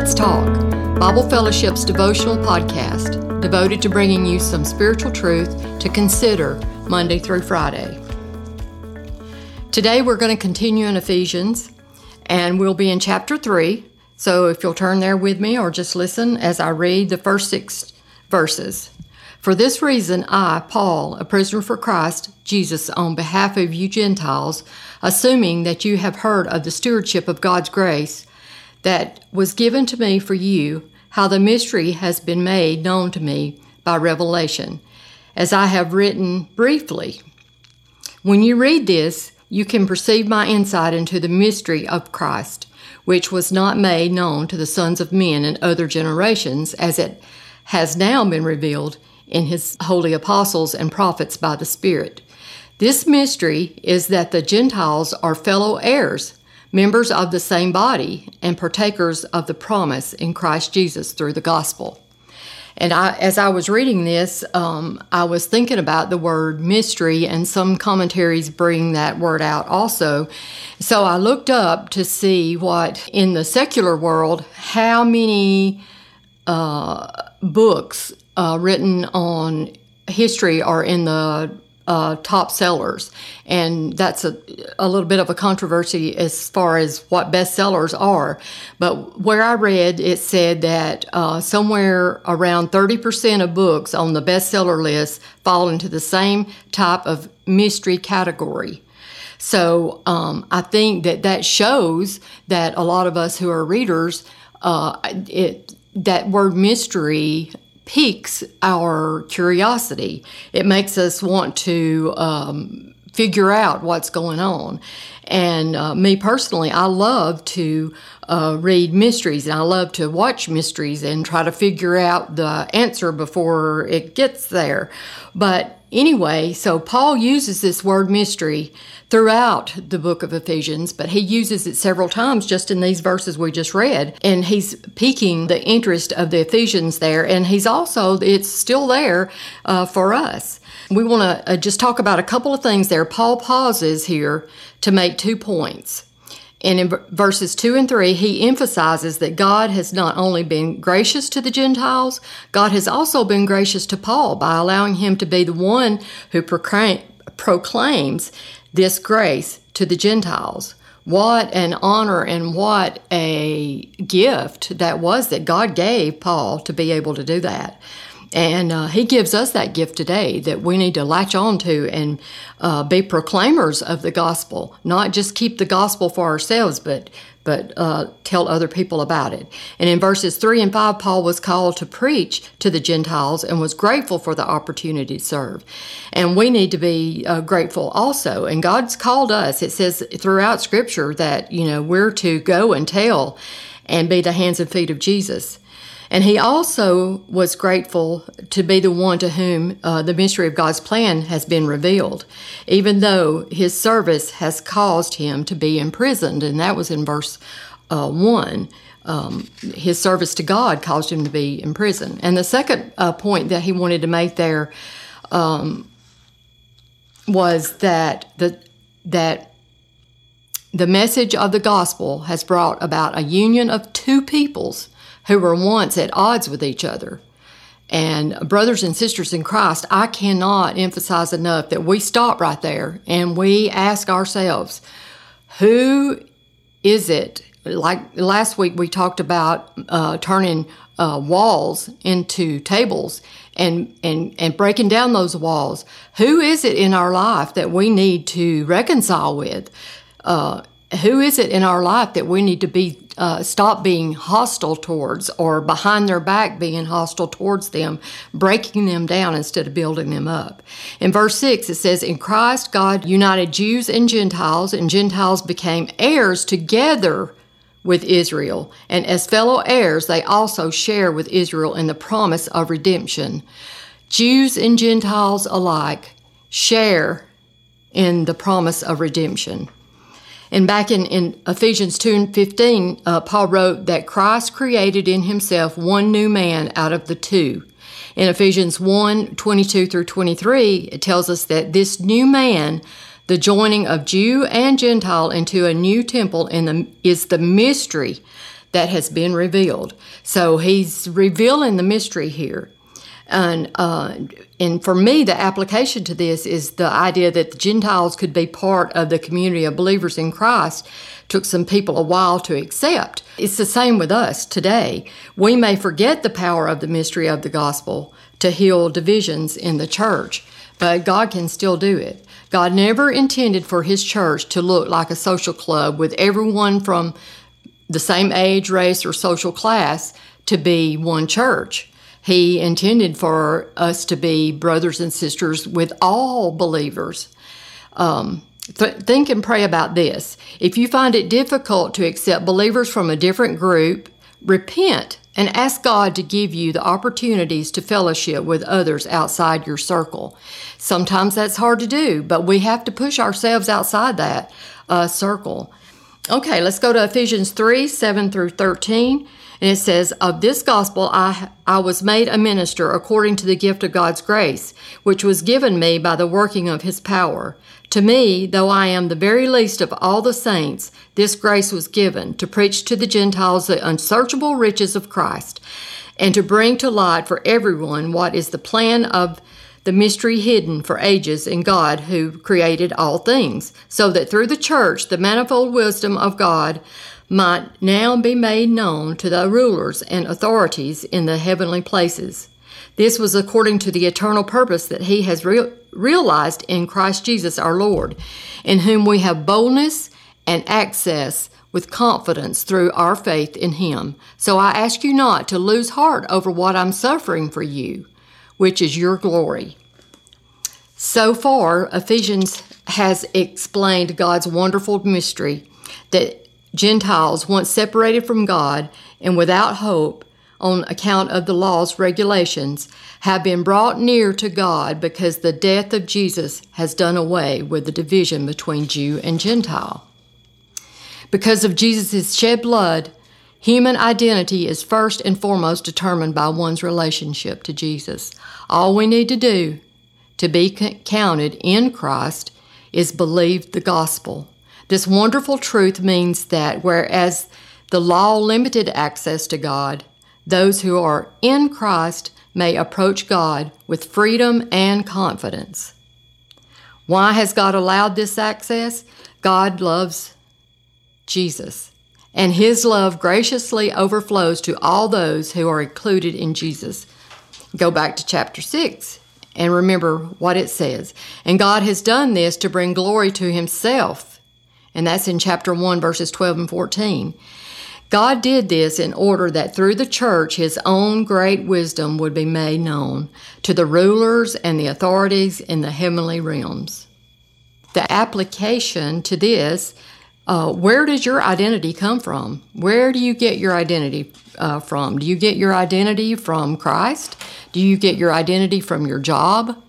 Let's Talk, Bible Fellowship's devotional podcast devoted to bringing you some spiritual truth to consider Monday through Friday. Today we're going to continue in Ephesians, and we'll be in chapter 3. So if you'll turn there with me or just listen as I read the first 6 verses. For this reason, I, Paul, a prisoner for Christ Jesus, on behalf of you Gentiles, assuming that you have heard of the stewardship of God's grace that was given to me for you, how the mystery has been made known to me by revelation, as I have written briefly. When you read this, you can perceive my insight into the mystery of Christ, which was not made known to the sons of men in other generations, as it has now been revealed in his holy apostles and prophets by the Spirit. This mystery is that the Gentiles are fellow heirs, members of the same body, and partakers of the promise in Christ Jesus through the gospel. And as I was reading this, I was thinking about the word mystery, and some commentaries bring that word out also. So I looked up to see what, in the secular world, how many books written on history are in the top sellers, and that's a little bit of a controversy as far as what bestsellers are. But where I read, it said that somewhere around 30% of books on the bestseller list fall into the same type of mystery category. So I think that shows that a lot of us who are readers, that word mystery piques our curiosity. It makes us want to figure out what's going on. And me personally, I love to read mysteries, and I love to watch mysteries and try to figure out the answer before it gets there. But anyway, so Paul uses this word mystery throughout the book of Ephesians, but he uses it several times just in these verses we just read, and he's piquing the interest of the Ephesians there, and it's still there for us. We want to just talk about a couple of things there. Paul pauses here to make 2 points. And in verses 2 and 3, he emphasizes that God has not only been gracious to the Gentiles, God has also been gracious to Paul by allowing him to be the one who proclaims this grace to the Gentiles. What an honor and what a gift that was that God gave Paul to be able to do that. And he gives us that gift today that we need to latch on to and be proclaimers of the gospel, not just keep the gospel for ourselves, but tell other people about it. And in verses 3 and 5, Paul was called to preach to the Gentiles and was grateful for the opportunity to serve. And we need to be grateful also. And God's called us. It says throughout Scripture that, we're to go and tell and be the hands and feet of Jesus. And he also was grateful to be the one to whom the mystery of God's plan has been revealed, even though his service has caused him to be imprisoned. And that was in verse 1. His service to God caused him to be imprisoned. And the second point that he wanted to make there was that the message of the gospel has brought about a union of two peoples who were once at odds with each other. And brothers and sisters in Christ, I cannot emphasize enough that we stop right there and we ask ourselves, who is it? Like last week we talked about turning walls into tables and breaking down those walls. Who is it in our life that we need to reconcile with? Who is it in our life that we need to be stop being hostile towards, or behind their back being hostile towards them, breaking them down instead of building them up? In verse 6, it says, in Christ God united Jews and Gentiles became heirs together with Israel, and as fellow heirs they also share with Israel in the promise of redemption. Jews and Gentiles alike share in the promise of redemption. And back in Ephesians 2:15, Paul wrote that Christ created in himself one new man out of the two. In Ephesians 1:22 through 23, it tells us that this new man, the joining of Jew and Gentile into a new temple, is the mystery that has been revealed. So he's revealing the mystery here. And for me, the application to this is the idea that the Gentiles could be part of the community of believers in Christ. Took some people a while to accept. It's the same with us today. We may forget the power of the mystery of the gospel to heal divisions in the church, but God can still do it. God never intended for his church to look like a social club with everyone from the same age, race, or social class to be one church. He intended for us to be brothers and sisters with all believers. Think and pray about this. If you find it difficult to accept believers from a different group, repent and ask God to give you the opportunities to fellowship with others outside your circle. Sometimes that's hard to do, but we have to push ourselves outside that circle. Okay, let's go to Ephesians 3, 7 through 13. And it says, "Of this gospel I was made a minister according to the gift of God's grace, which was given me by the working of his power. To me, though I am the very least of all the saints, this grace was given, to preach to the Gentiles the unsearchable riches of Christ, and to bring to light for everyone what is the plan of the mystery hidden for ages in God who created all things, so that through the church the manifold wisdom of God might now be made known to the rulers and authorities in the heavenly places. This was according to the eternal purpose that he has realized in Christ Jesus our Lord, in whom we have boldness and access with confidence through our faith in him. So I ask you not to lose heart over what I'm suffering for you, which is your glory." So far, Ephesians has explained God's wonderful mystery that Gentiles, once separated from God and without hope on account of the law's regulations, have been brought near to God because the death of Jesus has done away with the division between Jew and Gentile. Because of Jesus' shed blood, human identity is first and foremost determined by one's relationship to Jesus. All we need to do to be counted in Christ is believe the gospel. This wonderful truth means that whereas the law limited access to God, those who are in Christ may approach God with freedom and confidence. Why has God allowed this access? God loves Jesus, and his love graciously overflows to all those who are included in Jesus. Go back to chapter 6 and remember what it says. And God has done this to bring glory to himself. And that's in chapter 1, verses 12 and 14. God did this in order that through the church his own great wisdom would be made known to the rulers and the authorities in the heavenly realms. The application to this, where does your identity come from? Where do you get your identity from? Do you get your identity from Christ? Do you get your identity from your job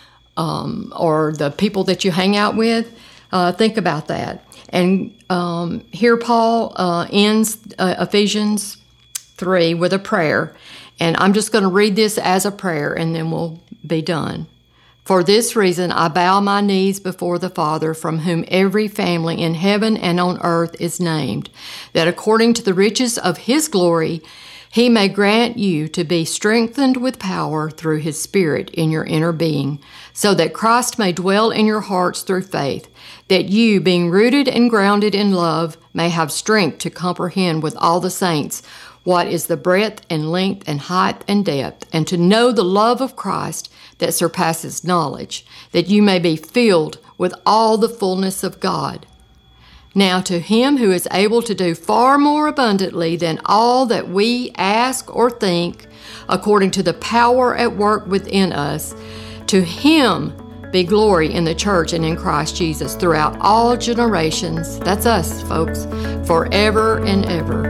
or the people that you hang out with? Think about that. And here Paul ends Ephesians 3 with a prayer. And I'm just going to read this as a prayer, and then we'll be done. "For this reason I bow my knees before the Father, from whom every family in heaven and on earth is named, that according to the riches of his glory he may grant you to be strengthened with power through his Spirit in your inner being, so that Christ may dwell in your hearts through faith, that you, being rooted and grounded in love, may have strength to comprehend with all the saints what is the breadth and length and height and depth, and to know the love of Christ that surpasses knowledge, that you may be filled with all the fullness of God. Now to him who is able to do far more abundantly than all that we ask or think, according to the power at work within us, to him be glory in the church and in Christ Jesus throughout all generations," that's us, folks, "forever and ever.